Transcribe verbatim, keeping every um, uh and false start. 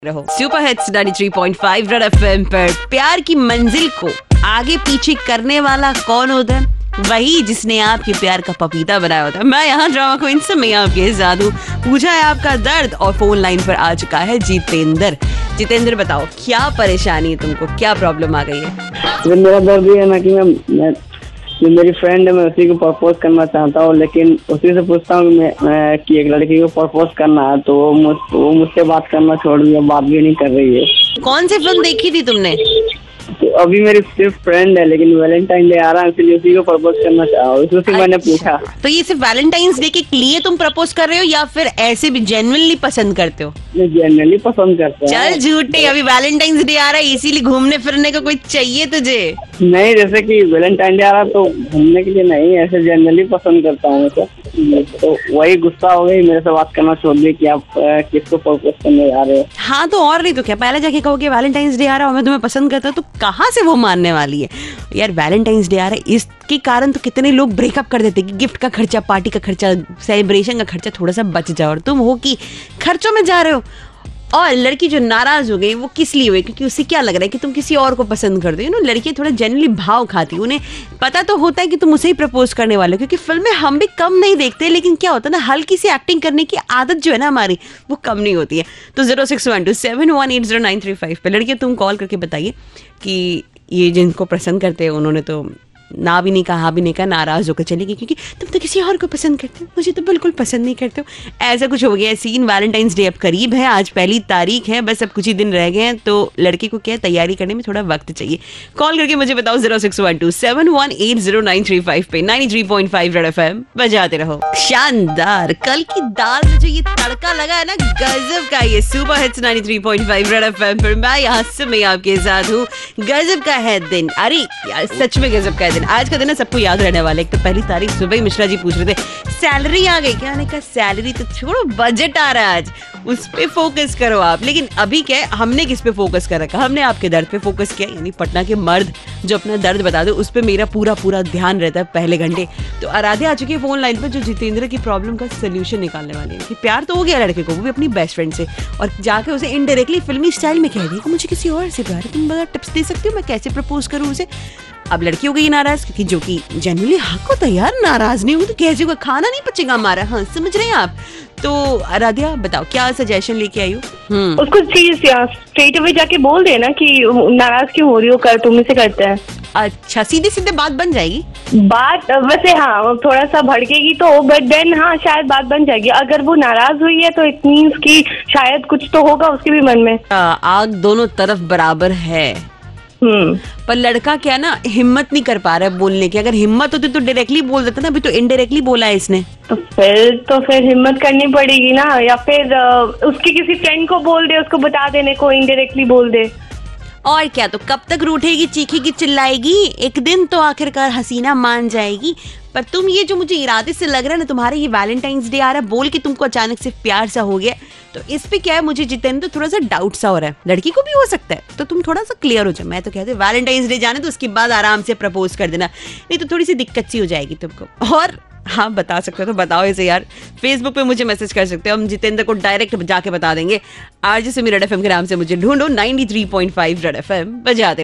रहो super hits ninety three point five red FM पर। प्यार की मंजिल को आगे पीछे करने वाला कौन होता है? वही जिसने आपके प्यार का पपीता बनाया होता है। मैं यहाँ ड्रामा क्वीन से मैं आपके साथ हूँ। पूछा है आपका दर्द और फोन लाइन पर आ चुका है जितेंद्र। जितेंद्र बताओ क्या परेशानी है तुमको, क्या प्रॉब्लम आ गई है? मेरा दर्द ये है ना कि मैं, मैं जो मेरी फ्रेंड है मैं उसी को प्रपोज करना चाहता हूँ, लेकिन उसी से पूछता हूँ मैं, मैं कि एक लड़की को प्रपोज करना है तो वो मुझ वो मुझसे बात करना छोड़ दिया, बात भी नहीं कर रही है। कौन सी फिल्म देखी थी तुमने? तो अभी मेरी सिर्फ फ्रेंड है, लेकिन वैलेंटाइन डे आ रहा है इसलिए उसी को प्रपोज करना चाह रहा हूँ। उससे मैंने पूछा। तो ये सिर्फ वैलेंटाइंस डे के लिए तुम प्रपोज कर रहे हो या फिर ऐसे भी जेन्युइनली पसंद करते हो? मैं जेन्युइनली पसंद करता हूँ। चल झूठे, अभी वैलेंटाइंस डे आ रहा है इसीलिए घूमने फिरने का कोई चाहिए तुझे? नहीं, जैसे कि वैलेंटाइन डे आ रहा तो घूमने के लिए नहीं, ऐसे जेन्युइनली पसंद करता हूँ तो, तो वही गुस्सा हो गई, मेरे से बात करना छोड़ दी कि आप किसको प्रपोज करने जा रहे हो। हाँ तो और नहीं तो क्या, पहले जाके कहोगे वैलेंटाइंस डे आ रहा है मैं तुम्हें पसंद करता हूँ, तो कहाँ से वो मानने वाली है यार? वैलेंटाइंस डे आ रहा है इसके कारण तो कितने लोग ब्रेकअप कर देते कि गिफ्ट का खर्चा, पार्टी का खर्चा, सेलिब्रेशन का खर्चा थोड़ा सा बच जाओ, और तुम हो कि खर्चों में जा रहे हो। और लड़की जो नाराज हो गई वो किस लिए हुई? क्योंकि उसे क्या लग रहा है कि तुम किसी और को पसंद करते हो। यू नो लड़की थोड़ा जेन्युइनली भाव खाती है, उन्हें पता तो होता है कि तुम उसे ही प्रपोज करने वाले हो, क्योंकि फिल्म में हम भी कम नहीं देखते, लेकिन क्या होता है ना, हल्की सी एक्टिंग करने की आदत जो है ना हमारी, वो कम नहीं होती है। तो zero six one two seven one eight zero nine three five पे लड़कियां तुम कॉल करके बताइए कि ये जिनको पसंद करते हैं उन्होंने तो ना भी नहीं कहा, हाँ भी नहीं कहा, नाराज होकर चली गई क्योंकि तुम तो किसी और को पसंद करते हो, मुझे तो बिल्कुल पसंद नहीं करते हो। ऐसा कुछ हो गया सीन। वैलेंटाइंस डे अब करीब है, आज पहली तारीख है, बस अब कुछ ही दिन रह गए हैं, तो लड़की को क्या तैयारी करने में थोड़ा वक्त चाहिए। कॉल करके मुझे बताओ zero six one two seven one eight zero nine three five पे ninety three point five red FM बजाते रहो। शानदार, कल की दाल में जो ये तड़का लगा है ना, गजब का। ये super hits ninety three point five red FM पर मैं यहाँ से मैं आपके साथ हूँ। गजब का है दिन, अरे यार सच में गजब का है दिन। आज का दिन सबको याद रहने वाले। एक तो पहली तारीख, सुबह ही मिश्रा जी पूछ रहे थे सैलरी आ गई क्या? मैंने कहा सैलरी तो छोड़ो, बजट आ रहा है आज, उस पे फोकस करो आप। लेकिन अभी क्या है, हमने किस पे फोकस कर रखा? हमने आपके दर्द पे फोकस किया, यानी पटना के मर्द जो अपना दर्द बता दो उस पे मेरा पूरा पूरा ध्यान रहता है पहले घंटे। तो आराध्या आ चुकी है फोन लाइन पर, जो जितेंद्र की प्रॉब्लम का सोल्यूशन निकालने वाली है। कि प्यार तो हो गया लड़के को, वो भी अपनी बेस्ट फ्रेंड से, और जाके उसे इनडायरेक्टली फिल्मी स्टाइल में कह दिया कि मुझे किसी और से प्यार है, तुम बड़ा टिप्स दे सकते हो मैं कैसे प्रपोज करूँ उसे। अब लड़की हो गई नाराज, क्योंकि जो कि जेन्युइनली हक होता है यार, नाराज नहीं होगी तो कैसे होगा, खाना नहीं पचेगा हमारा। हाँ समझ रहे हैं आप? तो आराध्या बताओ क्या सजेशन लेके आई हो? हम्म उसको चीज स्ट्रेट अवे जाके बोल देना कि नाराज क्यों हो रही हो, कर तुम इसे करते हैं। अच्छा, सीधे सीधे बात बन जाएगी? बात वैसे हाँ थोड़ा सा भड़केगी तो, बट देन हाँ शायद बात बन जाएगी। अगर वो नाराज हुई है तो इट मीन्स कि शायद कुछ तो होगा उसके भी मन में। आ, आग दोनों तरफ बराबर है। हम्म पर लड़का क्या ना, हिम्मत नहीं कर पा रहा है बोलने की। अगर हिम्मत होती तो डायरेक्टली बोल देता ना, अभी तो इनडायरेक्टली बोला है इसने। तो फिर तो फिर हिम्मत करनी पड़ेगी ना, या फिर उसकी किसी फ्रेंड को बोल दे, उसको बता देने को, इनडायरेक्टली बोल दे। और क्या, तो कब तक रूठेगी, चीखेगी, चिल्लाएगी? एक दिन तो आखिरकार हसीना मान जाएगी। पर तुम ये जो मुझे इरादे से लग रहा है ना, तुम्हारे ये वैलेंटाइंस डे आ रहा है बोल के तुमको अचानक से प्यार सा हो गया, तो इस पे क्या है, मुझे जितेंद्र थोड़ा सा डाउट सा हो रहा है। लड़की को भी हो सकता है, तो तुम थोड़ा सा क्लियर हो जाओ। मैं तो कहते वैलेंटाइंस डे जाने तो उसके बाद आराम से प्रपोज कर देना, नहीं तो थोड़ी सी दिक्कत सी हो जाएगी तुमको। और हाँ बता सकते हो तो बताओ इसे यार, फेसबुक पे मुझे मैसेज कर सकते हो, हम जितेंद्र को डायरेक्ट जाके बता देंगे। आरजे सिमी रेड एफएम के नाम से मुझे ढूंढो, ninety three point five red FM बजा दे।